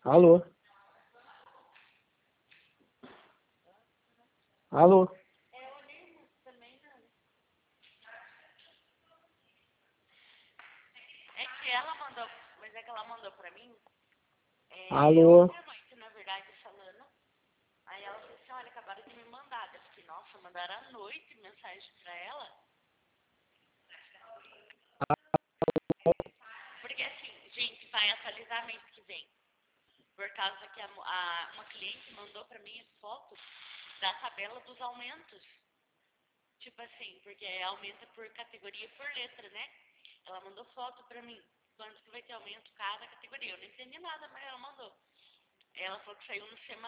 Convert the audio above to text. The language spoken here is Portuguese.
Alô? Alô? É que ela mandou, mas é que ela mandou pra mim, Alô? ontem à noite, na verdade, falando. Aí ela falou assim, olha, acabaram de me mandar. Eu fiquei, nossa, mandaram à noite mensagem pra ela. Porque assim, gente, vai atualizar mês que vem. Por causa que uma cliente mandou pra mim foto da tabela dos aumentos. Tipo assim, porque aumenta por categoria e por letra, né? Ela mandou foto pra mim. Quanto que vai ter aumento cada categoria. Eu não entendi nada, mas ela mandou. Ela falou que saiu no semana.